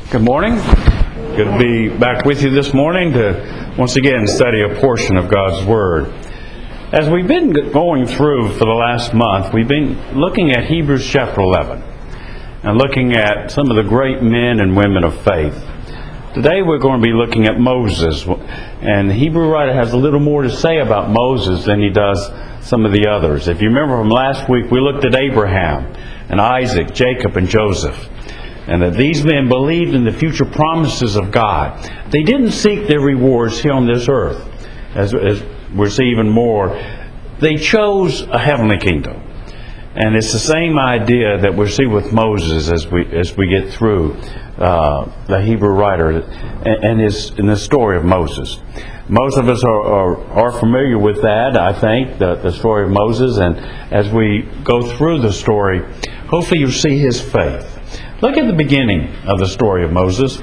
Good morning. Good to be back with you this morning to once again study a portion of God's Word. As we've been going through for the last month, we've been looking at Hebrews chapter 11 and looking at some of the great men and women of faith. Today we're going to be looking at Moses, and the Hebrew writer has a little more to say about Moses than he does some of the others. If you remember from last week, we looked at Abraham and Isaac, Jacob, and Joseph. And that these men believed in the future promises of God. They didn't seek their rewards here on this earth. As we'll see even more, they chose a heavenly kingdom. And it's the same idea that we'll see with Moses as we get through the Hebrew writer and in the story of Moses. Most of us are familiar with that, I think, the story of Moses. And as we go through the story, hopefully you'll see his faith. Look at the beginning of the story of Moses.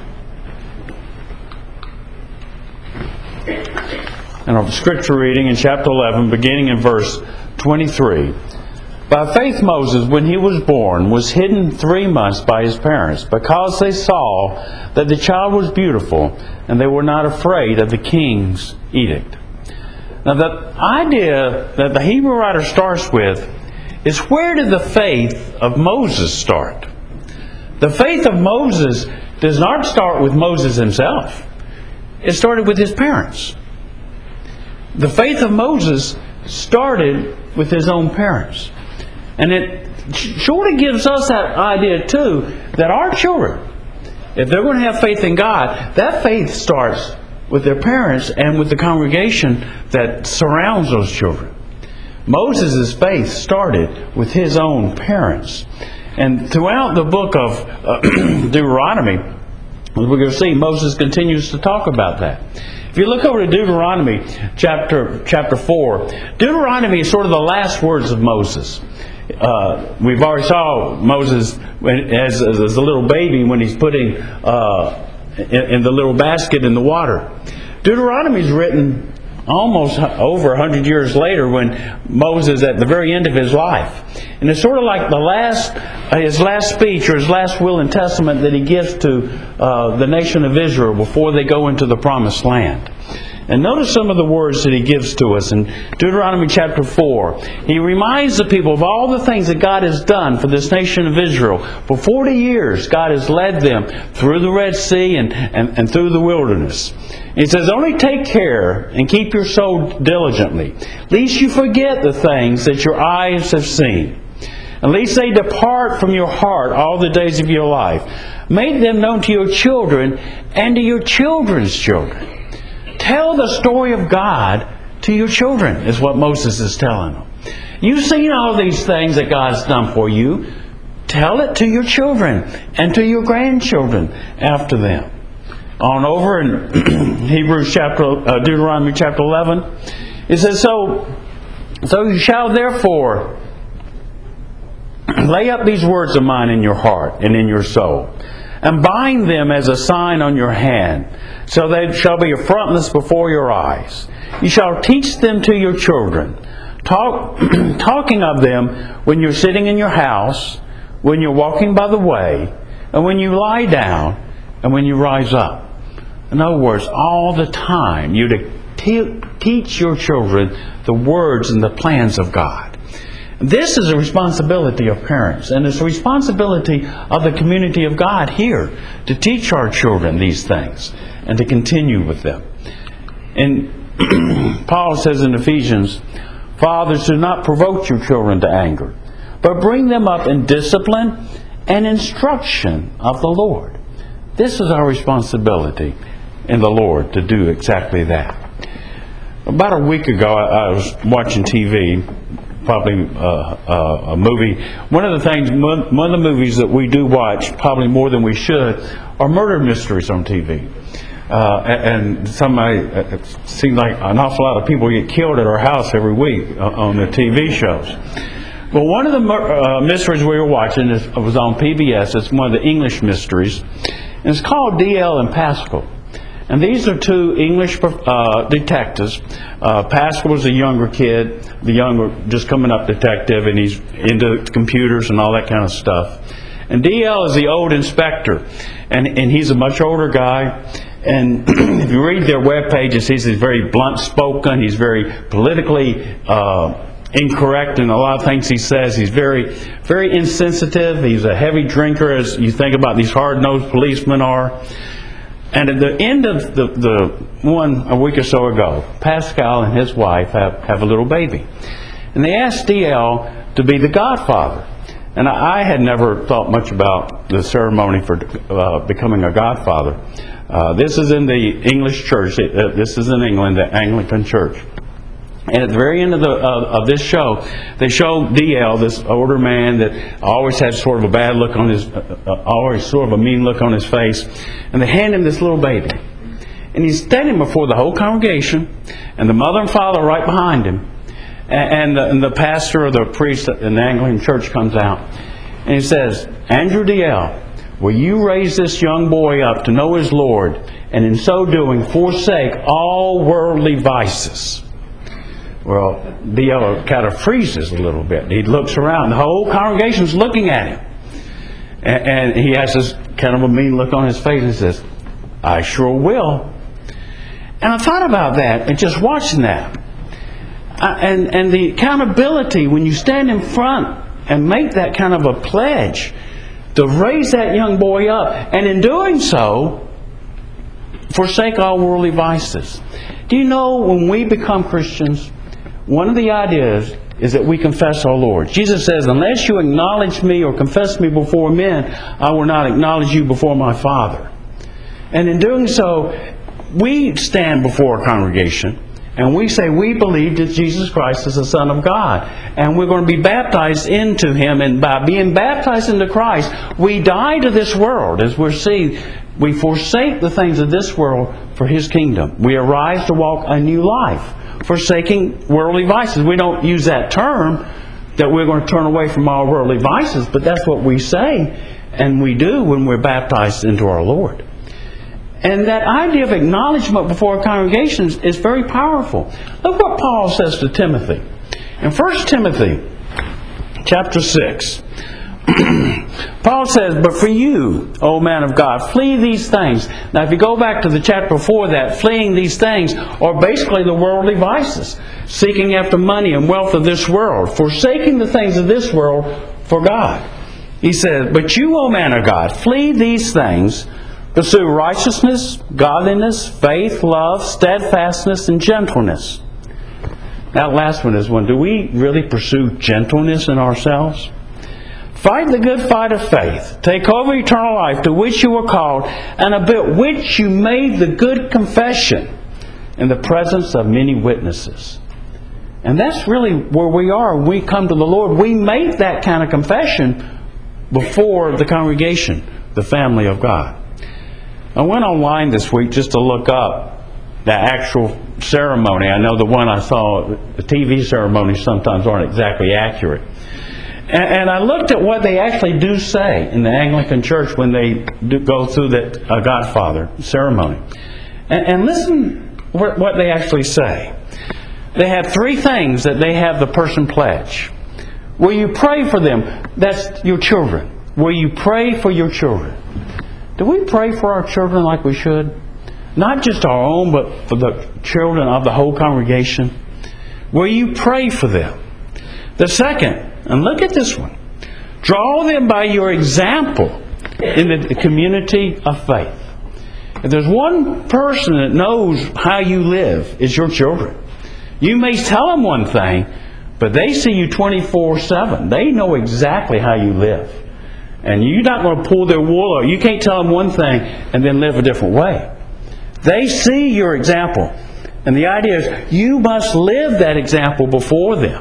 And our scripture reading in chapter 11, beginning in verse 23. By faith Moses, when he was born, was hidden 3 months by his parents, because they saw that the child was beautiful, and they were not afraid of the king's edict. Now the idea that the Hebrew writer starts with is, where did the faith of Moses start? The faith of Moses does not start with Moses himself. It started with his parents. The faith of Moses started with his own parents. And it sort of gives us that idea too, that our children, if they're going to have faith in God, that faith starts with their parents and with the congregation that surrounds those children. Moses' faith started with his own parents. And throughout the book of Deuteronomy, we're going to see Moses continues to talk about that. If you look over to Deuteronomy chapter 4, Deuteronomy is sort of the last words of Moses. We've already saw Moses as a little baby when he's putting in the little basket in the water. Deuteronomy is written almost over 100 years later, when Moses at the very end of his life. And it's sort of like his last speech or his last will and testament that he gives to the nation of Israel before they go into the promised land. And notice some of the words that he gives to us in Deuteronomy chapter 4. He reminds the people of all the things that God has done for this nation of Israel. For 40 years, God has led them through the Red Sea and through the wilderness. He says, only take care and keep your soul diligently, lest you forget the things that your eyes have seen. At least they depart from your heart all the days of your life. Make them known to your children and to your children's children. Tell the story of God to your children, is what Moses is telling them. You've seen all these things that God's done for you. Tell it to your children and to your grandchildren after them. On over in Deuteronomy chapter 11, it says, So you shall therefore lay up these words of mine in your heart and in your soul, and bind them as a sign on your hand, so they shall be a frontness before your eyes. You shall teach them to your children, talking of them when you're sitting in your house, when you're walking by the way, and when you lie down, and when you rise up. In other words, all the time you're to teach your children the words and the plans of God. This is a responsibility of parents, and it's a responsibility of the community of God here to teach our children these things and to continue with them. And Paul says in Ephesians, fathers, do not provoke your children to anger, but bring them up in discipline and instruction of the Lord. This is our responsibility in the Lord, to do exactly that. About a week ago, I was watching TV, probably a movie. One of the movies that we do watch, probably more than we should, are murder mysteries on TV. And it seems like an awful lot of people get killed at our house every week on the TV shows. Well, one of the mysteries we were watching was on PBS. It's one of the English mysteries. And it's called D.L. and Pascal. And these are two English detectives. Pascal was a younger kid, the younger, just coming up detective, and he's into computers and all that kind of stuff. And D.L. is the old inspector, and he's a much older guy. And if you read their web pages, he's very blunt-spoken. He's very politically incorrect in a lot of things he says. He's very, very insensitive. He's a heavy drinker, as you think about these hard-nosed policemen are. And at the end of the one a week or so ago, Pascal and his wife have a little baby. And they asked D.L. to be the godfather. And I had never thought much about the ceremony for becoming a godfather. This is in the English church. This is in England, the Anglican church. And at the very end of this show, they show D.L., this older man that always had sort of a bad look on his, always sort of a mean look on his face. And they hand him this little baby. And he's standing before the whole congregation, and the mother and father right behind him. And the pastor or the priest in the Anglican church comes out. And he says, "Andrew D.L., will you raise this young boy up to know his Lord, and in so doing forsake all worldly vices?" Well, D.L. kind of freezes a little bit. He looks around. The whole congregation's looking at him. And he has this kind of a mean look on his face and says, "I sure will." And I thought about that and just watching that. And the accountability when you stand in front and make that kind of a pledge to raise that young boy up, and in doing so, forsake all worldly vices. Do you know when we become Christians, one of the ideas is that we confess our Lord. Jesus says, "Unless you acknowledge me or confess me before men, I will not acknowledge you before my Father." And in doing so, we stand before a congregation and we say we believe that Jesus Christ is the Son of God. And we're going to be baptized into Him. And by being baptized into Christ, we die to this world. As we're seeing, we forsake the things of this world for His kingdom. We arise to walk a new life, forsaking worldly vices. We don't use that term that we're going to turn away from all worldly vices, but that's what we say and we do when we're baptized into our Lord. And that idea of acknowledgement before congregations is very powerful. Look what Paul says to Timothy. In 1 Timothy chapter 6, Paul says, "But for you, O man of God, flee these things." Now if you go back to the chapter before that, fleeing these things are basically the worldly vices. Seeking after money and wealth of this world. Forsaking the things of this world for God. He says, "But you, O man of God, flee these things. Pursue righteousness, godliness, faith, love, steadfastness, and gentleness." That last one is one. Do we really pursue gentleness in ourselves? "Fight the good fight of faith. Take over eternal life to which you were called, and about which you made the good confession in the presence of many witnesses." And that's really where we are when we come to the Lord. We make that kind of confession before the congregation, the family of God. I went online this week just to look up the actual ceremony. I know the one I saw, the TV ceremonies sometimes aren't exactly accurate. And I looked at what they actually do say in the Anglican Church when they do go through that Godfather ceremony. And listen what they actually say. They have three things that they have the person pledge. Will you pray for them? That's your children. Will you pray for your children? Do we pray for our children like we should? Not just our own, but for the children of the whole congregation. Will you pray for them? The second, and look at this one. Draw them by your example in the community of faith. If there's one person that knows how you live, it's your children. You may tell them one thing, but they see you 24/7. They know exactly how you live. And you're not going to pull their wool out. You can't tell them one thing and then live a different way. They see your example. And the idea is you must live that example before them.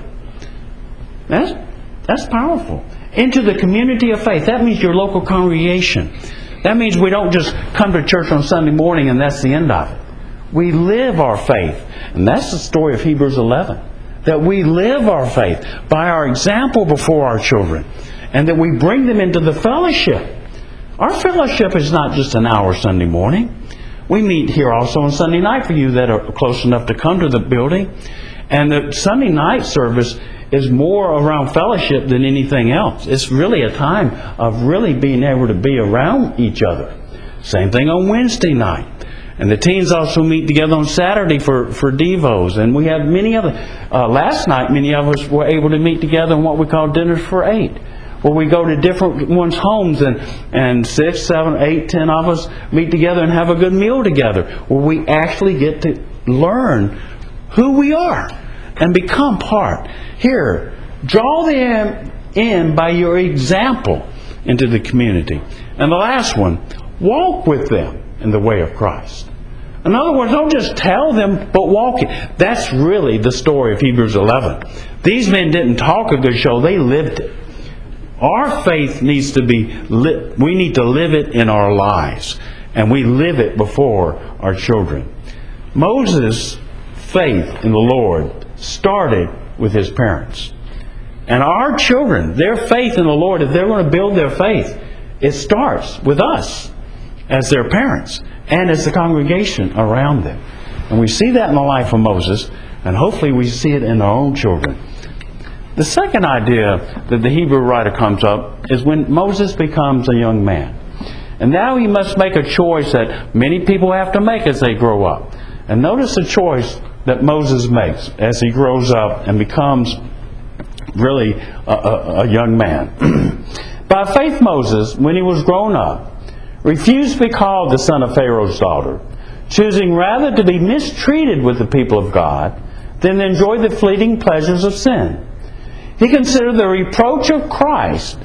That's powerful. Into the community of faith. That means your local congregation. That means we don't just come to church on Sunday morning and that's the end of it. We live our faith. And that's the story of Hebrews 11. That we live our faith by our example before our children. And that we bring them into the fellowship. Our fellowship is not just an hour Sunday morning. We meet here also on Sunday night for you that are close enough to come to the building. And the Sunday night service is more around fellowship than anything else. It's really a time of really being able to be around each other. Same thing on Wednesday night. And the teens also meet together on Saturday for devos. And we have many other... last night, many of us were able to meet together in what we call Dinners for 8, where we go to different ones' homes and 6, 7, 8, 10 of us meet together and have a good meal together, where we actually get to learn who we are and become part. Here, draw them in by your example into the community. And the last one, walk with them in the way of Christ. In other words, don't just tell them, but walk it. That's really the story of Hebrews 11. These men didn't talk a good show, they lived it. Our faith needs to be lit. We need to live it in our lives. And we live it before our children. Moses' faith in the Lord started with his parents. And our children, their faith in the Lord, if they're going to build their faith, it starts with us as their parents and as the congregation around them. And we see that in the life of Moses, and hopefully we see it in our own children. The second idea that the Hebrew writer comes up is when Moses becomes a young man. And now he must make a choice that many people have to make as they grow up. And notice the choice that Moses makes as he grows up and becomes really a young man. By faith, Moses, when he was grown up, refused to be called the son of Pharaoh's daughter, choosing rather to be mistreated with the people of God than to enjoy the fleeting pleasures of sin. He considered the reproach of Christ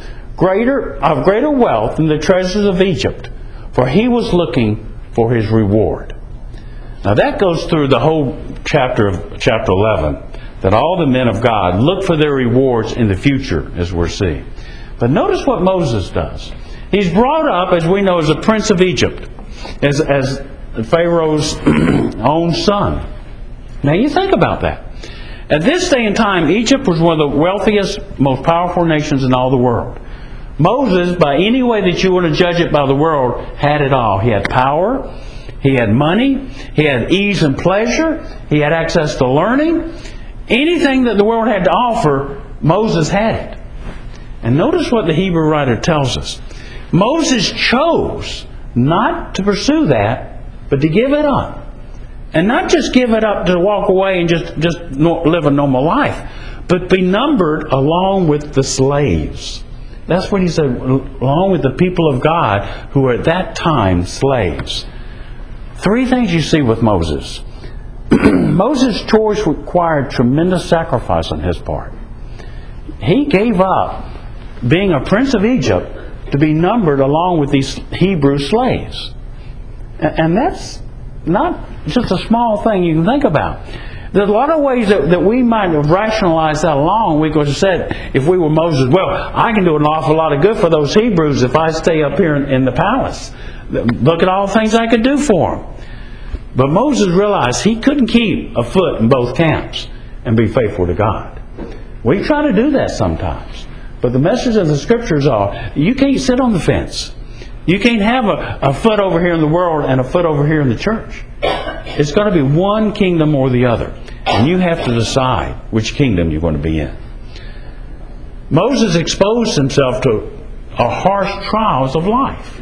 of greater wealth than the treasures of Egypt, for he was looking for his reward. Now that goes through the whole chapter of chapter 11, that all the men of God look for their rewards in the future, as we're seeing. But notice what Moses does. He's brought up, as we know, as a prince of Egypt, as Pharaoh's own son. Now you think about that. At this day and time, Egypt was one of the wealthiest, most powerful nations in all the world. Moses, by any way that you want to judge it by the world, had it all. He had power, he had money, he had ease and pleasure, he had access to learning. Anything that the world had to offer, Moses had it. And notice what the Hebrew writer tells us. Moses chose not to pursue that, but to give it up. And not just give it up to walk away and just live a normal life, but be numbered along with the slaves. That's what he said, along with the people of God who were at that time slaves. Three things you see with Moses. Moses' choice required tremendous sacrifice on his part. He gave up being a prince of Egypt to be numbered along with these Hebrew slaves. And that's not just a small thing you can think about. There's a lot of ways that we might have rationalized that along. We could have said, if we were Moses, well, I can do an awful lot of good for those Hebrews if I stay up here in the palace. Look at all the things I could do for them. But Moses realized he couldn't keep a foot in both camps and be faithful to God. We try to do that sometimes. But the message of the Scriptures are, you can't sit on the fence. You can't have a foot over here in the world and a foot over here in the church. It's going to be one kingdom or the other. And you have to decide which kingdom you're going to be in. Moses exposed himself to harsh trials of life.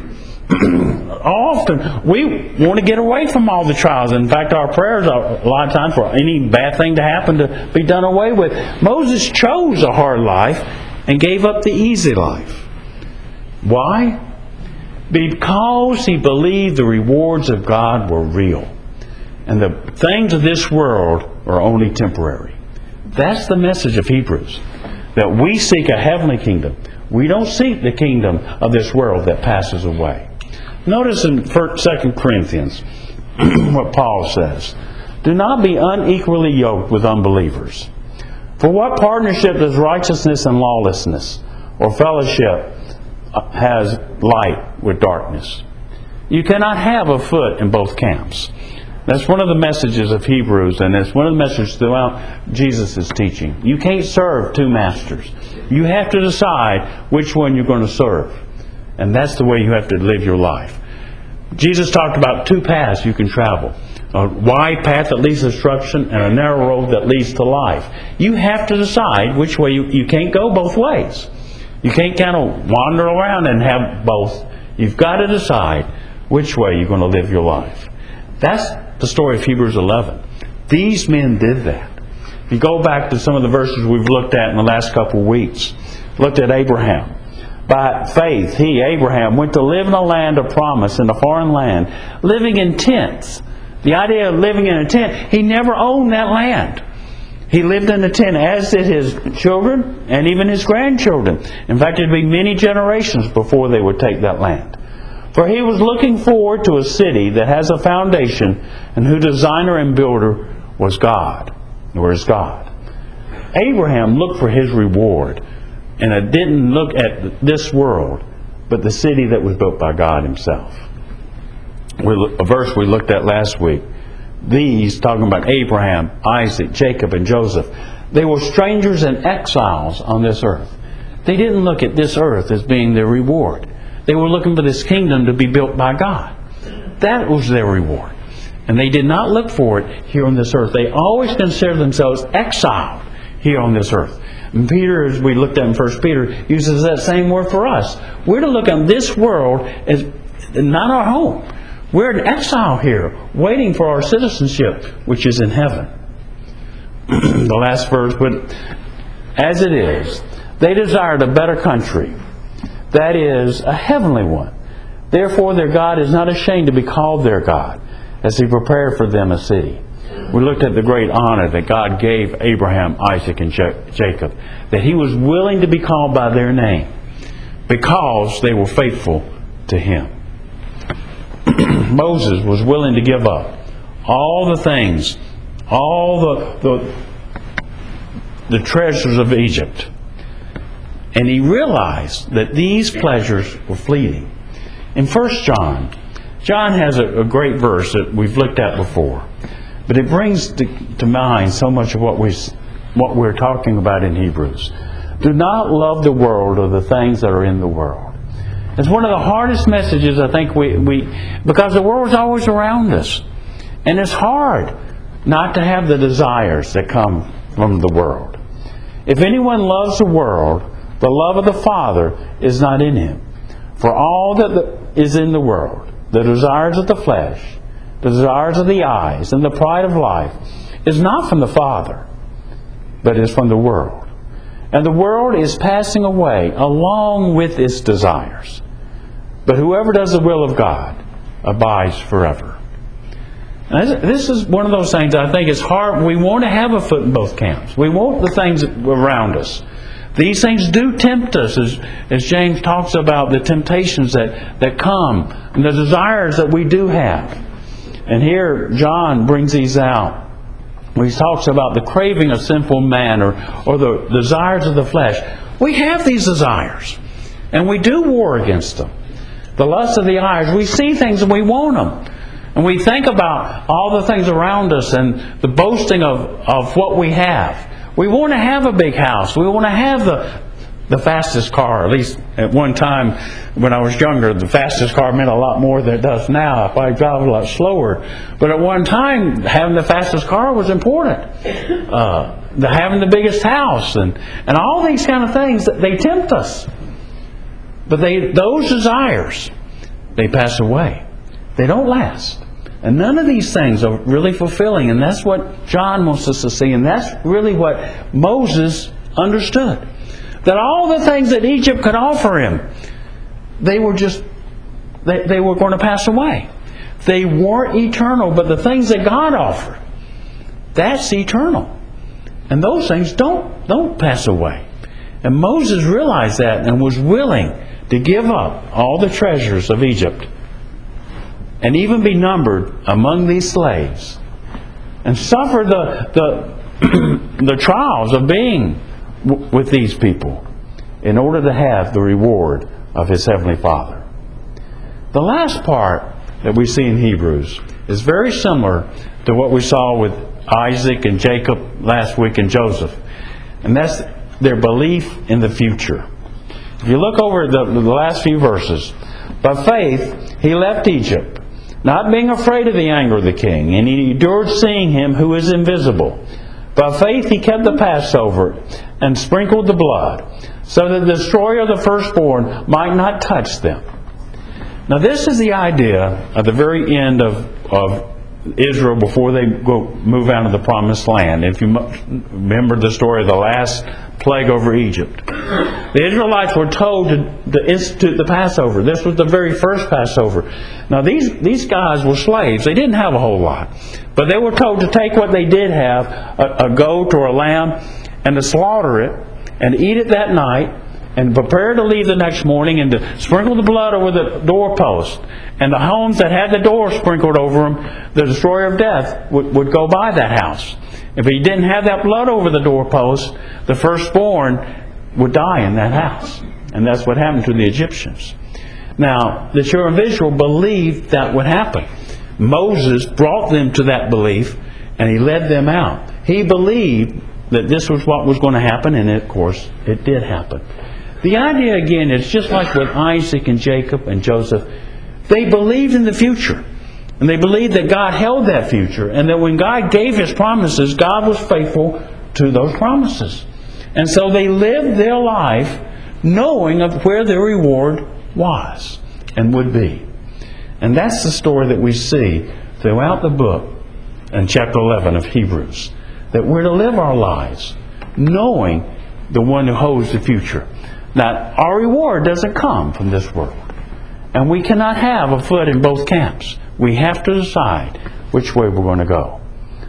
Often we want to get away from all the trials. In fact, our prayers are a lot of times for any bad thing to happen to be done away with. Moses chose a hard life and gave up the easy life. Why? Because he believed the rewards of God were real. And the things of this world are only temporary. That's the message of Hebrews. That we seek a heavenly kingdom. We don't seek the kingdom of this world that passes away. Notice in 2 Corinthians what Paul says. Do not be unequally yoked with unbelievers. For what partnership does righteousness and lawlessness, or fellowship has light with darkness? You cannot have a foot in both camps. That's one of the messages of Hebrews, and it's one of the messages throughout Jesus' teaching. You can't serve two masters. You have to decide which one you're going to serve. And that's the way you have to live your life. Jesus talked about two paths you can travel. A wide path that leads to destruction and a narrow road that leads to life. You have to decide which way. You can't go both ways. You can't kind of wander around and have both. You've got to decide which way you're going to live your life. That's the story of Hebrews 11. These men did that. If you go back to some of the verses we've looked at in the last couple of weeks, looked at Abraham. By faith, Abraham, went to live in a land of promise, in a foreign land, living in tents. The idea of living in a tent, he never owned that land. He lived in a tent, as did his children and even his grandchildren. In fact, it would be many generations before they would take that land. For he was looking forward to a city that has a foundation and whose designer and builder was God. Or is God. Abraham looked for his reward. And it didn't look at this world, but the city that was built by God Himself. A verse we looked at last week. These, talking about Abraham, Isaac, Jacob, and Joseph, they were strangers and exiles on this earth. They didn't look at this earth as being their reward. They were looking for this kingdom to be built by God. That was their reward. And they did not look for it here on this earth. They always considered themselves exiled here on this earth. And Peter, as we looked at in 1 Peter, uses that same word for us. We're to look on this world as not our home. We're in exile here, waiting for our citizenship, which is in heaven. The last verse, but as it is, they desired a better country, that is, a heavenly one. Therefore their God is not ashamed to be called their God, as He prepared for them a city. We looked at the great honor that God gave Abraham, Isaac, and Jacob, that He was willing to be called by their name because they were faithful to Him. Moses was willing to give up all the things, all the treasures of Egypt. And he realized that these pleasures were fleeting. In 1 John, John has a great verse that we've looked at before. But it brings to mind so much of what we're talking about in Hebrews. Do not love the world or the things that are in the world. It's one of the hardest messages, I think, because the world is always around us. And it's hard not to have the desires that come from the world. If anyone loves the world, the love of the Father is not in him. For all that is in the world, the desires of the flesh, the desires of the eyes, and the pride of life, is not from the Father, but is from the world. And the world is passing away along with its desires. But whoever does the will of God abides forever. And this is one of those things I think is hard. We want to have a foot in both camps. We want the things around us. These things do tempt us, as James talks about the temptations that come, and the desires that we do have. And here John brings these out. When he talks about the craving of sinful man or the desires of the flesh. We have these desires, and we do war against them. The lust of the eyes, we see things and we want them. And we think about all the things around us and the boasting of what we have. We want to have a big house. We want to have the fastest car. At least at one time when I was younger, the fastest car meant a lot more than it does now. If I drive a lot slower. But at one time, having the fastest car was important. Having the biggest house and all these kind of things, they tempt us. But those desires, they pass away. They don't last. And none of these things are really fulfilling. And that's what John wants us to see. And that's really what Moses understood. That all the things that Egypt could offer him, they were going to pass away. They weren't eternal. But the things that God offered, that's eternal. And those things don't pass away. And Moses realized that and was willing to give up all the treasures of Egypt and even be numbered among these slaves and suffer the trials of being with these people in order to have the reward of his heavenly Father. The last part that we see in Hebrews is very similar to what we saw with Isaac and Jacob last week and Joseph, and that's their belief in the future. If you look over the last few verses, by faith he left Egypt, not being afraid of the anger of the king, and he endured seeing him who is invisible. By faith he kept the Passover and sprinkled the blood, so that the destroyer of the firstborn might not touch them. Now this is the idea at the very end of Israel before they move out of the promised land. If you remember the story of the last plague over Egypt, the Israelites were told to institute the Passover. This was the very first Passover. Now these guys were slaves. They didn't have a whole lot, but they were told to take what they did have, a goat or a lamb, and to slaughter it and eat it that night, and prepare to leave the next morning, and to sprinkle the blood over the doorpost. And the homes that had the door sprinkled over them, the destroyer of death would go by that house. If he didn't have that blood over the doorpost, the firstborn would die in that house. And that's what happened to the Egyptians. Now, the children of Israel believed that would happen. Moses brought them to that belief, and he led them out. He believed that this was what was going to happen, and of course, it did happen. The idea, again, is just like with Isaac and Jacob and Joseph. They believed in the future. And they believed that God held that future. And that when God gave His promises, God was faithful to those promises. And so they lived their life knowing of where their reward was and would be. And that's the story that we see throughout the book in chapter 11 of Hebrews. That we're to live our lives knowing the one who holds the future. Now, our reward doesn't come from this world. And we cannot have a foot in both camps. We have to decide which way we're going to go.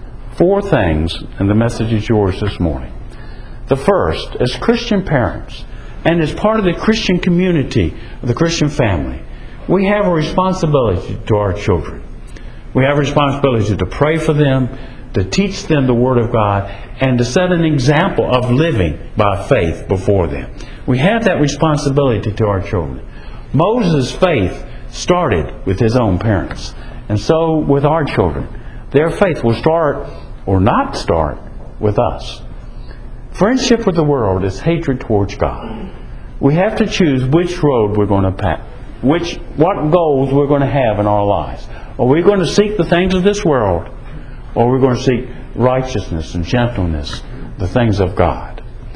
4 things, and the message is yours this morning. The first, as Christian parents, and as part of the Christian community, the Christian family, we have a responsibility to our children. We have a responsibility to pray for them, to teach them the Word of God, and to set an example of living by faith before them. We have that responsibility to our children. Moses' faith started with his own parents. And so with our children. Their faith will start or not start with us. Friendship with the world is hatred towards God. We have to choose which road we're going to pass. What goals we're going to have in our lives. Are we going to seek the things of this world? Or are we going to seek righteousness and gentleness, the things of God?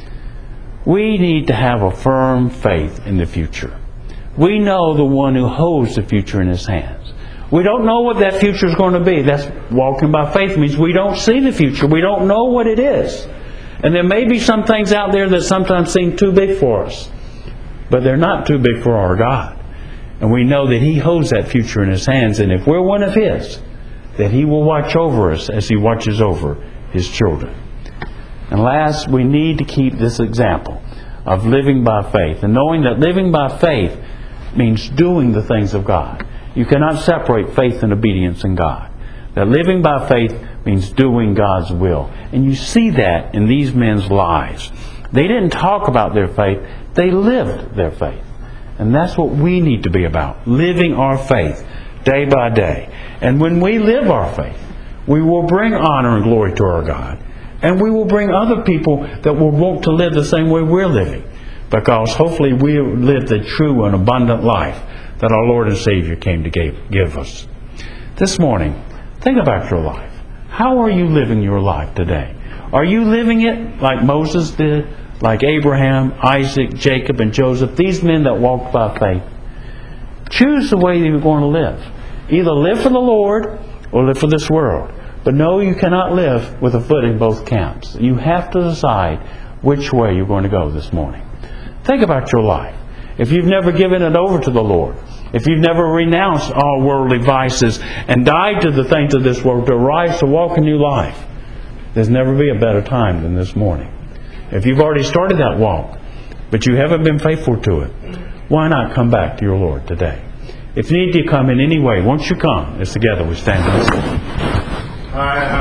We need to have a firm faith in the future. We know the one who holds the future in His hands. We don't know what that future is going to be. That's walking by faith means we don't see the future. We don't know what it is. And there may be some things out there that sometimes seem too big for us. But they're not too big for our God. And we know that He holds that future in His hands. And if we're one of His, that He will watch over us as He watches over His children. And last, we need to keep this example of living by faith. And knowing that living by faith means doing the things of God. You cannot separate faith and obedience in God. That living by faith means doing God's will. And you see that in these men's lives. They didn't talk about their faith, they lived their faith. And that's what we need to be about, living our faith day by day. And when we live our faith, we will bring honor and glory to our God. And we will bring other people that will want to live the same way we're living. Because hopefully we live the true and abundant life that our Lord and Savior came to give us. This morning, think about your life. How are you living your life today? Are you living it like Moses did? Like Abraham, Isaac, Jacob, and Joseph? These men that walked by faith. Choose the way you're going to live. Either live for the Lord or live for this world. But no, you cannot live with a foot in both camps. You have to decide which way you're going to go this morning. Think about your life. If you've never given it over to the Lord, if you've never renounced all worldly vices and died to the things of this world to arise to walk a new life, there's never be a better time than this morning. If you've already started that walk, but you haven't been faithful to it, why not come back to your Lord today? If you need to come in any way, won't you come as together we stand and sing?